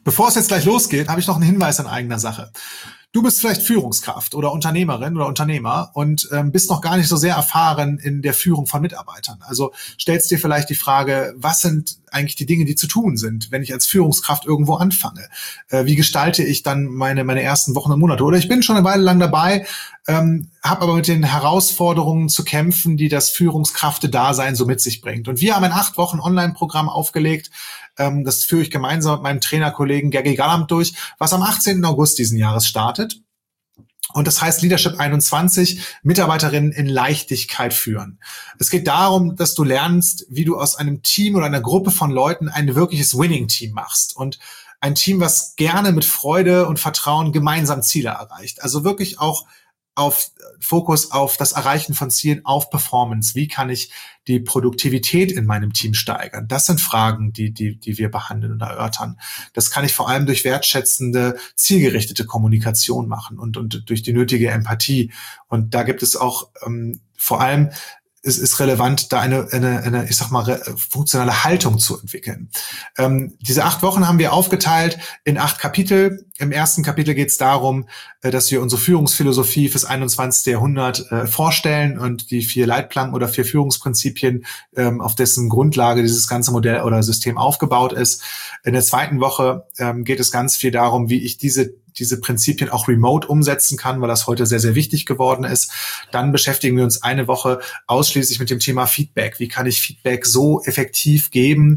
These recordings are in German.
Bevor es jetzt gleich losgeht, habe ich noch einen Hinweis in eigener Sache. Du bist vielleicht Führungskraft oder Unternehmerin oder Unternehmer und bist noch gar nicht so sehr erfahren in der Führung von Mitarbeitern. Also stellst dir vielleicht die Frage, was sind eigentlich die Dinge, die zu tun sind, wenn ich als Führungskraft irgendwo anfange? Wie gestalte ich dann meine ersten Wochen und Monate? Oder ich bin schon eine Weile lang dabei, habe aber mit den Herausforderungen zu kämpfen, die das Führungskraftedasein so mit sich bringt. Und wir haben ein 8 Wochen Online-Programm aufgelegt. Das führe ich gemeinsam mit meinem Trainerkollegen Gergi Gallamp durch, was am 18. August diesen Jahres startet. Und das heißt Leadership 21, Mitarbeiterinnen in Leichtigkeit führen. Es geht darum, dass du lernst, wie du aus einem Team oder einer Gruppe von Leuten ein wirkliches Winning-Team machst. Und ein Team, was gerne mit Freude und Vertrauen gemeinsam Ziele erreicht. Also wirklich auch auf Fokus auf das Erreichen von Zielen, auf Performance. Wie kann ich die Produktivität in meinem Team steigern? Das sind Fragen, die wir behandeln und erörtern. Das kann ich vor allem durch wertschätzende, zielgerichtete Kommunikation machen und durch die nötige Empathie. Und da gibt es auch vor allem, es ist relevant, da eine ich sag mal, funktionale Haltung zu entwickeln. Diese 8 Wochen haben wir aufgeteilt in 8 Kapitel. Im ersten Kapitel geht es darum, dass wir unsere Führungsphilosophie fürs 21. Jahrhundert vorstellen und die 4 Leitplanken oder 4 Führungsprinzipien, auf dessen Grundlage dieses ganze Modell oder System aufgebaut ist. In der zweiten Woche geht es ganz viel darum, wie ich diese Prinzipien auch remote umsetzen kann, weil das heute sehr, sehr wichtig geworden ist. Dann beschäftigen wir uns eine Woche ausschließlich mit dem Thema Feedback. Wie kann ich Feedback so effektiv geben,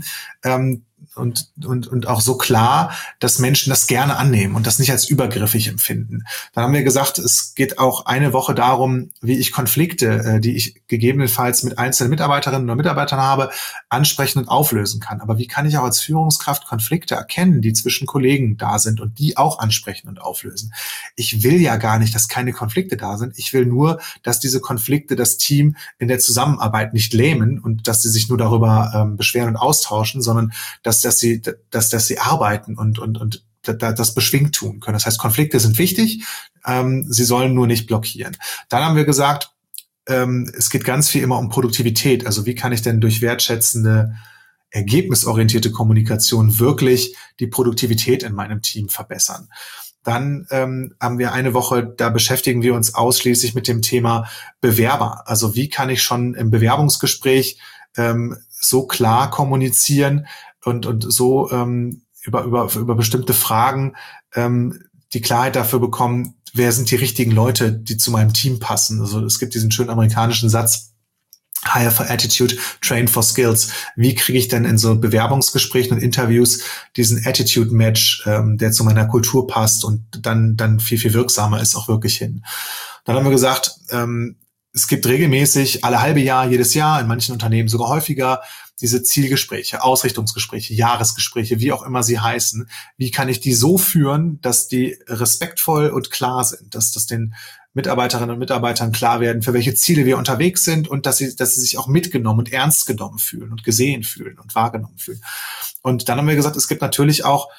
und auch so klar, dass Menschen das gerne annehmen und das nicht als übergriffig empfinden. Dann haben wir gesagt, es geht auch eine Woche darum, wie ich Konflikte, die ich gegebenenfalls mit einzelnen Mitarbeiterinnen oder Mitarbeitern habe, ansprechen und auflösen kann. Aber wie kann ich auch als Führungskraft Konflikte erkennen, die zwischen Kollegen da sind und die auch ansprechen und auflösen? Ich will ja gar nicht, dass keine Konflikte da sind. Ich will nur, dass diese Konflikte das Team in der Zusammenarbeit nicht lähmen und dass sie sich nur darüber beschweren und austauschen, sondern dass sie arbeiten und das beschwingt tun können. Das heißt, Konflikte sind wichtig, sie sollen nur nicht blockieren. Dann haben wir gesagt, es geht ganz viel immer um Produktivität. Also wie kann ich denn durch wertschätzende, ergebnisorientierte Kommunikation wirklich die Produktivität in meinem Team verbessern? Dann haben wir eine Woche, da beschäftigen wir uns ausschließlich mit dem Thema Bewerber. Also wie kann ich schon im Bewerbungsgespräch so klar kommunizieren und so über bestimmte Fragen die Klarheit dafür bekommen, wer sind die richtigen Leute, die zu meinem Team passen. Also es gibt diesen schönen amerikanischen Satz, Hire for Attitude, Train for Skills. Wie kriege ich denn in so Bewerbungsgesprächen und Interviews diesen Attitude-Match, der zu meiner Kultur passt und dann viel, viel wirksamer ist, auch wirklich hin. Dann haben wir gesagt, es gibt regelmäßig alle halbe Jahr, jedes Jahr, in manchen Unternehmen sogar häufiger, diese Zielgespräche, Ausrichtungsgespräche, Jahresgespräche, wie auch immer sie heißen. Wie kann ich die so führen, dass die respektvoll und klar sind, dass das den Mitarbeiterinnen und Mitarbeitern klar werden, für welche Ziele wir unterwegs sind und dass sie sich auch mitgenommen und ernst genommen fühlen und gesehen fühlen und wahrgenommen fühlen. Und dann haben wir gesagt, es gibt natürlich auch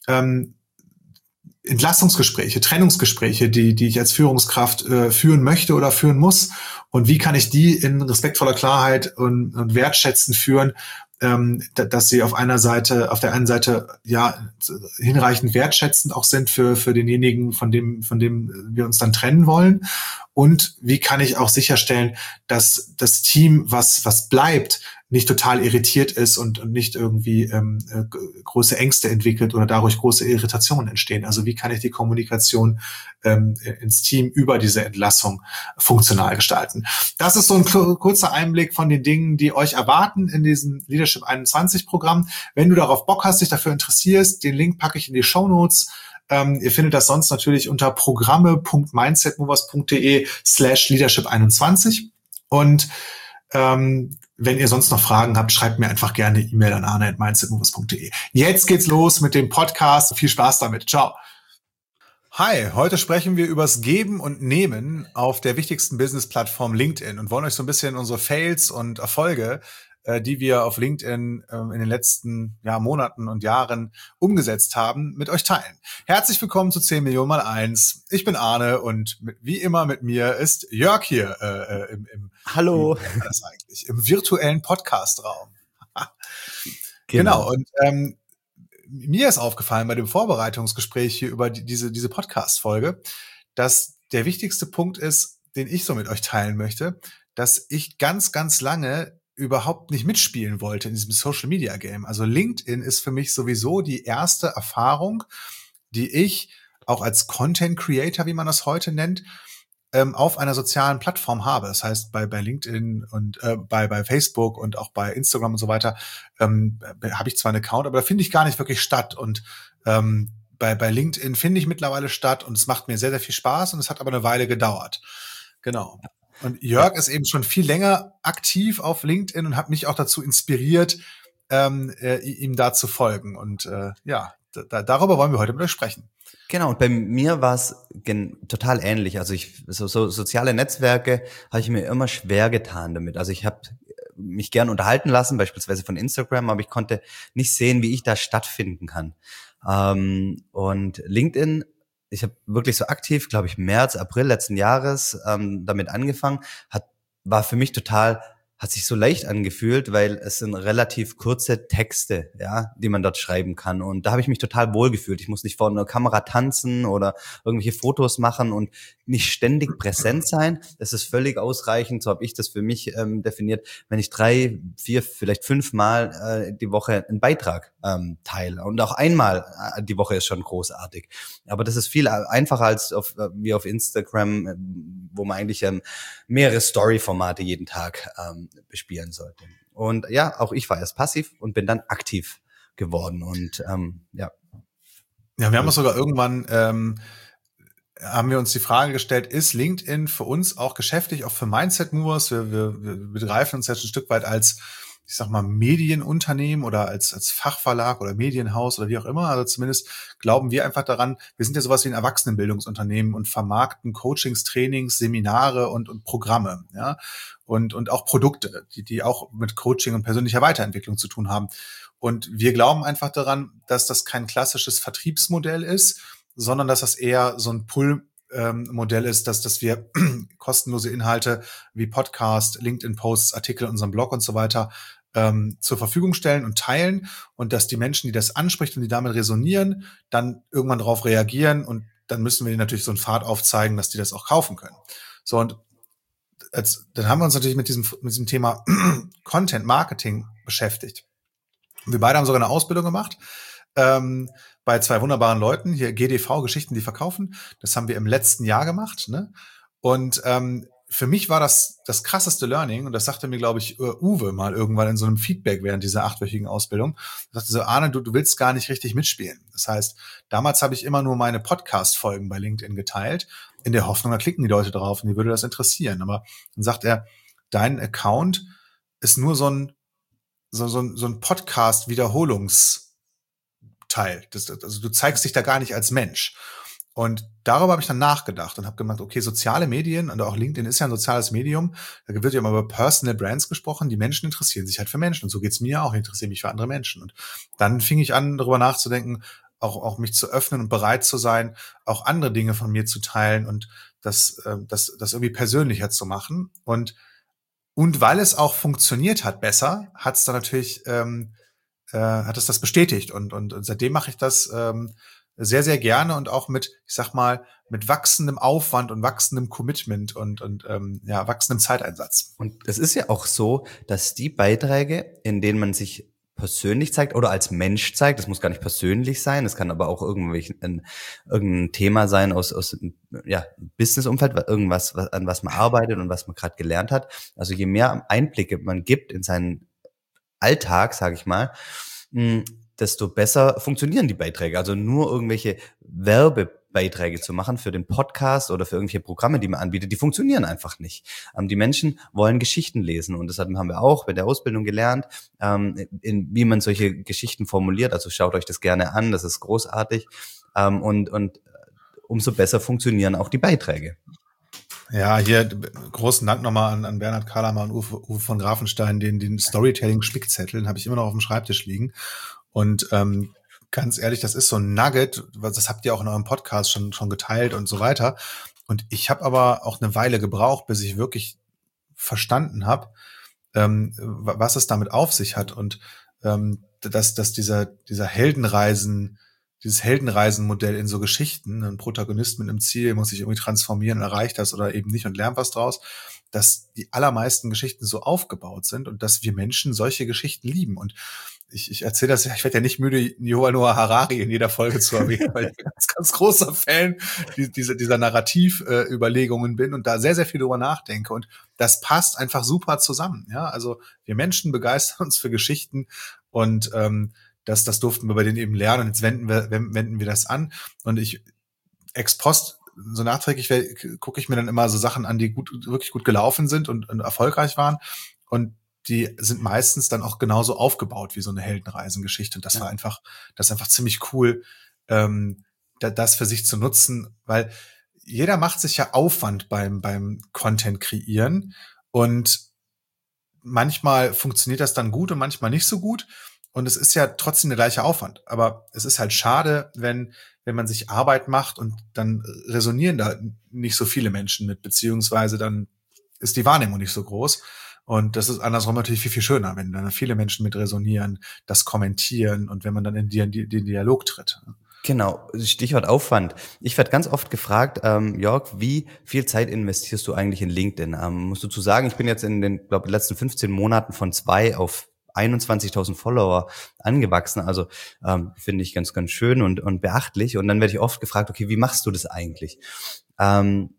Entlastungsgespräche, Trennungsgespräche, die ich als Führungskraft führen möchte oder führen muss. Und wie kann ich die in respektvoller Klarheit und wertschätzend führen, dass sie auf der einen Seite ja hinreichend wertschätzend auch sind für denjenigen, von dem wir uns dann trennen wollen. Und wie kann ich auch sicherstellen, dass das Team, was bleibt, nicht total irritiert ist und nicht irgendwie große Ängste entwickelt oder dadurch große Irritationen entstehen. Also wie kann ich die Kommunikation ins Team über diese Entlassung funktional gestalten? Das ist so ein kurzer Einblick von den Dingen, die euch erwarten in diesem Leadership 21 Programm. Wenn du darauf Bock hast, dich dafür interessierst, den Link packe ich in die Shownotes. Ihr findet das sonst natürlich unter programme.mindsetmovers.de/leadership21. Und wenn ihr sonst noch Fragen habt, schreibt mir einfach gerne eine E-Mail an arne@mindsetmovers.de. Jetzt geht's los mit dem Podcast. Viel Spaß damit. Ciao. Hi, heute sprechen wir übers Geben und Nehmen auf der wichtigsten Business-Plattform LinkedIn und wollen euch so ein bisschen unsere Fails und Erfolge, die wir auf LinkedIn in den letzten Monaten und Jahren umgesetzt haben, mit euch teilen. Herzlich willkommen zu 10 Millionen mal 1. Ich bin Arne und wie immer mit mir ist Jörg hier Hallo. Im virtuellen Podcast-Raum. Genau, und mir ist aufgefallen bei dem Vorbereitungsgespräch hier über diese Podcast-Folge, dass der wichtigste Punkt ist, den ich so mit euch teilen möchte, dass ich ganz, ganz lange überhaupt nicht mitspielen wollte in diesem Social Media Game. Also LinkedIn ist für mich sowieso die erste Erfahrung, die ich auch als Content Creator, wie man das heute nennt, auf einer sozialen Plattform habe. Das heißt, bei LinkedIn und bei Facebook und auch bei Instagram und so weiter habe ich zwar einen Account, aber da finde ich gar nicht wirklich statt. Und bei LinkedIn finde ich mittlerweile statt und es macht mir sehr, sehr viel Spaß und es hat aber eine Weile gedauert. Genau. Und Jörg ist eben schon viel länger aktiv auf LinkedIn und hat mich auch dazu inspiriert, ihm da zu folgen. Und darüber wollen wir heute mit euch sprechen. Genau, und bei mir war es total ähnlich. Also so soziale Netzwerke habe ich mir immer schwer getan damit. Also ich habe mich gern unterhalten lassen, beispielsweise von Instagram, aber ich konnte nicht sehen, wie ich da stattfinden kann. Und LinkedIn, ich habe wirklich so aktiv, glaube ich, März, April letzten Jahres damit angefangen, war für mich hat sich so leicht angefühlt, weil es sind relativ kurze Texte, ja, die man dort schreiben kann. Und da habe ich mich total wohl gefühlt. Ich muss nicht vor einer Kamera tanzen oder irgendwelche Fotos machen und nicht ständig präsent sein. Das ist völlig ausreichend, so habe ich das für mich definiert, wenn ich 3, 4, vielleicht 5 Mal die Woche einen Beitrag teile. Und auch einmal die Woche ist schon großartig. Aber das ist viel einfacher als wie auf Instagram, wo man eigentlich mehrere Story-Formate jeden Tag bespielen sollte. Und ja, auch ich war erst passiv und bin dann aktiv geworden. Und Ja, wir haben uns sogar irgendwann haben wir uns die Frage gestellt, ist LinkedIn für uns auch geschäftlich, auch für Mindset Movers? Wir begreifen uns jetzt ein Stück weit als, ich sag mal, Medienunternehmen oder als Fachverlag oder Medienhaus oder wie auch immer. Also zumindest glauben wir einfach daran, wir sind ja sowas wie ein Erwachsenenbildungsunternehmen und vermarkten Coachings, Trainings, Seminare und Programme, ja. Und auch Produkte, die auch mit Coaching und persönlicher Weiterentwicklung zu tun haben. Und wir glauben einfach daran, dass das kein klassisches Vertriebsmodell ist, sondern dass das eher so ein Pull-Modell ist, dass wir kostenlose Inhalte wie Podcast, LinkedIn-Posts, Artikel in unserem Blog und so weiter zur Verfügung stellen und teilen und dass die Menschen, die das anspricht und die damit resonieren, dann irgendwann darauf reagieren und dann müssen wir ihnen natürlich so einen Pfad aufzeigen, dass die das auch kaufen können. So, und dann haben wir uns natürlich mit diesem Thema Content Marketing beschäftigt. Wir beide haben sogar eine Ausbildung gemacht bei 2 wunderbaren Leuten, hier GDV, Geschichten, die verkaufen. Das haben wir im letzten Jahr gemacht. Ne? Und für mich war das krasseste Learning, und das sagte mir, glaube ich, Uwe mal irgendwann in so einem Feedback während dieser 8-wöchigen Ausbildung. Er sagte so, Arne, du willst gar nicht richtig mitspielen. Das heißt, damals habe ich immer nur meine Podcast-Folgen bei LinkedIn geteilt, in der Hoffnung, da klicken die Leute drauf und die würde das interessieren. Aber dann sagt er, dein Account ist nur so ein Podcast-Wiederholungs- Teil. Also du zeigst dich da gar nicht als Mensch. Und darüber habe ich dann nachgedacht und habe gemerkt, okay, soziale Medien, und auch LinkedIn ist ja ein soziales Medium, da wird ja immer über Personal Brands gesprochen, die Menschen interessieren sich halt für Menschen. Und so geht's mir auch, ich interessiere mich für andere Menschen. Und dann fing ich an, darüber nachzudenken, auch mich zu öffnen und bereit zu sein, auch andere Dinge von mir zu teilen und das irgendwie persönlicher zu machen. Und weil es auch funktioniert hat besser, hat es dann natürlich hat es das bestätigt und seitdem mache ich das sehr, sehr gerne und auch mit, ich sag mal, mit wachsendem Aufwand und wachsendem Commitment und wachsendem Zeiteinsatz. Und es ist ja auch so, dass die Beiträge, in denen man sich persönlich zeigt oder als Mensch zeigt, das muss gar nicht persönlich sein, es kann aber auch irgendein Thema sein aus Business-Umfeld, irgendwas, an was man arbeitet und was man gerade gelernt hat. Also je mehr Einblicke man gibt in seinen Alltag, sage ich mal, desto besser funktionieren die Beiträge. Also nur irgendwelche Werbebeiträge zu machen für den Podcast oder für irgendwelche Programme, die man anbietet, die funktionieren einfach nicht. Die Menschen wollen Geschichten lesen und das haben wir auch bei der Ausbildung gelernt, wie man solche Geschichten formuliert. Also schaut euch das gerne an, das ist großartig und umso besser funktionieren auch die Beiträge. Ja, hier großen Dank nochmal an Bernhard Kalamer und Uwe von Grafenstein, den Storytelling-Spickzettel, den habe ich immer noch auf dem Schreibtisch liegen. Und ganz ehrlich, das ist so ein Nugget, das habt ihr auch in eurem Podcast schon geteilt und so weiter. Und ich habe aber auch eine Weile gebraucht, bis ich wirklich verstanden habe, was es damit auf sich hat. Und dass dieses Heldenreisenmodell in so Geschichten, ein Protagonist mit einem Ziel muss sich irgendwie transformieren, erreicht das oder eben nicht und lernt was draus, dass die allermeisten Geschichten so aufgebaut sind und dass wir Menschen solche Geschichten lieben. Und ich erzähle das ja, ich werde ja nicht müde, Yuval Noah Harari in jeder Folge zu erwähnen, weil ich ein ganz, ganz großer Fan dieser Narrativüberlegungen bin und da sehr, sehr viel drüber nachdenke. Und das passt einfach super zusammen. Ja, also wir Menschen begeistern uns für Geschichten und das durften wir bei denen eben lernen. Und jetzt wenden wir das an. Und ich ex post, so nachträglich gucke ich mir dann immer so Sachen an, die wirklich gut gelaufen sind und erfolgreich waren. Und die sind meistens dann auch genauso aufgebaut wie so eine Heldenreisengeschichte. Und das war einfach ziemlich cool, das für sich zu nutzen, weil jeder macht sich ja Aufwand beim Content kreieren und manchmal funktioniert das dann gut und manchmal nicht so gut. Und es ist ja trotzdem der gleiche Aufwand. Aber es ist halt schade, wenn man sich Arbeit macht und dann resonieren da nicht so viele Menschen mit, beziehungsweise dann ist die Wahrnehmung nicht so groß. Und das ist andersrum natürlich viel, viel schöner, wenn dann viele Menschen mit resonieren, das kommentieren und wenn man dann in den Dialog tritt. Genau, Stichwort Aufwand. Ich werde ganz oft gefragt, Jörg, wie viel Zeit investierst du eigentlich in LinkedIn? Musst du zu sagen, ich bin jetzt in den letzten 15 Monaten von 2 auf 21.000 Follower angewachsen. Also finde ich ganz, ganz schön und beachtlich. Und dann werde ich oft gefragt, okay, wie machst du das eigentlich? Bei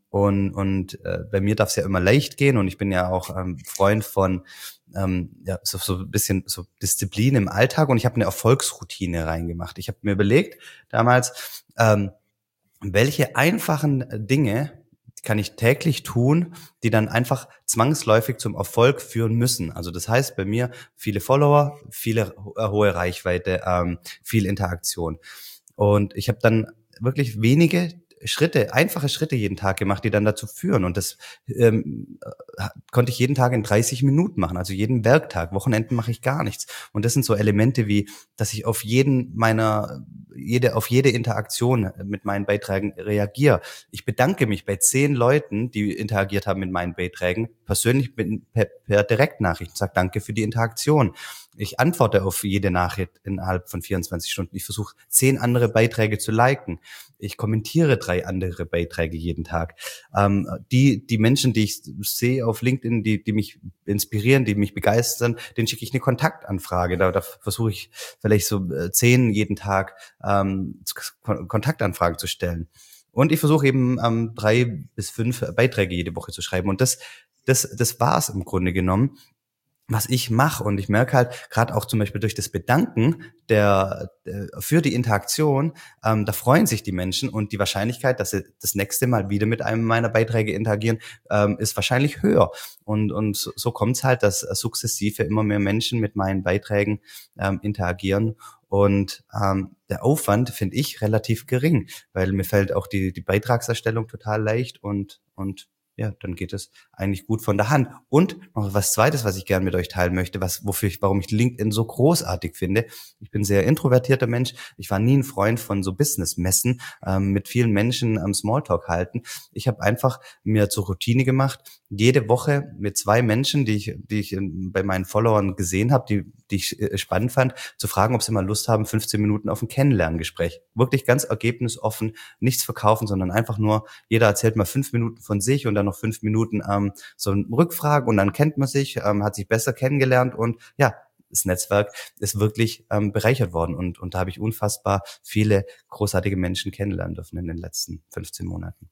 mir darf es ja immer leicht gehen und ich bin ja auch Freund von so ein bisschen so Disziplin im Alltag und ich habe eine Erfolgsroutine reingemacht. Ich habe mir überlegt damals, welche einfachen Dinge kann ich täglich tun, die dann einfach zwangsläufig zum Erfolg führen müssen. Also das heißt bei mir viele Follower, viele hohe Reichweite, viel Interaktion. Und ich habe dann wirklich wenige einfache Schritte jeden Tag gemacht, die dann dazu führen. Und das konnte ich jeden Tag in 30 Minuten machen, also jeden Werktag. Wochenenden mache ich gar nichts. Und das sind so Elemente wie, dass ich auf jede Interaktion mit meinen Beiträgen reagiere. Ich bedanke mich bei 10 Leuten, die interagiert haben mit meinen Beiträgen, persönlich per Direktnachricht und sage danke für die Interaktion. Ich antworte auf jede Nachricht innerhalb von 24 Stunden. Ich versuche 10 andere Beiträge zu liken. Ich kommentiere 3 andere Beiträge jeden Tag. Die Menschen, die ich sehe auf LinkedIn, die mich inspirieren, die mich begeistern, denen schicke ich eine Kontaktanfrage. Da versuche ich vielleicht so 10 jeden Tag Kontaktanfragen zu stellen. Und ich versuche eben 3 bis 5 Beiträge jede Woche zu schreiben. Und das war's im Grunde genommen, was ich mache. Und ich merke halt, gerade auch zum Beispiel durch das Bedanken für die Interaktion, da freuen sich die Menschen und die Wahrscheinlichkeit, dass sie das nächste Mal wieder mit einem meiner Beiträge interagieren, ist wahrscheinlich höher. Und so kommt es halt, dass sukzessive immer mehr Menschen mit meinen Beiträgen interagieren. Und der Aufwand finde ich relativ gering, weil mir fällt auch die Beitragserstellung total leicht und ja, dann geht es eigentlich gut von der Hand. Und noch was Zweites, was ich gerne mit euch teilen möchte, warum ich LinkedIn so großartig finde. Ich bin ein sehr introvertierter Mensch. Ich war nie ein Freund von so Business-Messen, mit vielen Menschen am Smalltalk halten. Ich habe einfach mir zur Routine gemacht, jede Woche mit 2 Menschen, die ich bei meinen Followern gesehen habe, die ich spannend fand, zu fragen, ob sie mal Lust haben, 15 Minuten auf ein Kennenlerngespräch. Wirklich ganz ergebnisoffen, nichts verkaufen, sondern einfach nur, jeder erzählt mal 5 Minuten von sich und dann noch 5 Minuten so ein Rückfragen und dann kennt man sich, hat sich besser kennengelernt und ja, das Netzwerk ist wirklich bereichert worden und da habe ich unfassbar viele großartige Menschen kennenlernen dürfen in den letzten 15 Monaten.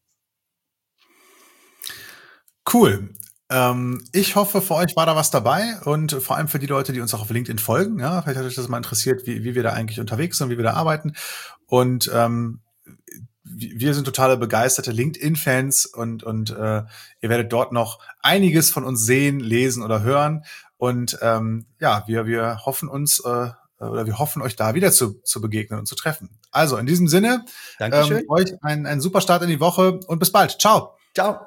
Cool. Ich hoffe, für euch war da was dabei und vor allem für die Leute, die uns auch auf LinkedIn folgen. Ja, vielleicht hat euch das mal interessiert, wie wir da eigentlich unterwegs sind, wie wir da arbeiten. Und wir sind totale begeisterte LinkedIn-Fans und ihr werdet dort noch einiges von uns sehen, lesen oder hören. Und wir hoffen wir hoffen euch da wieder zu begegnen und zu treffen. Also in diesem Sinne, Dankeschön. euch einen super Start in die Woche und bis bald. Ciao. Ciao.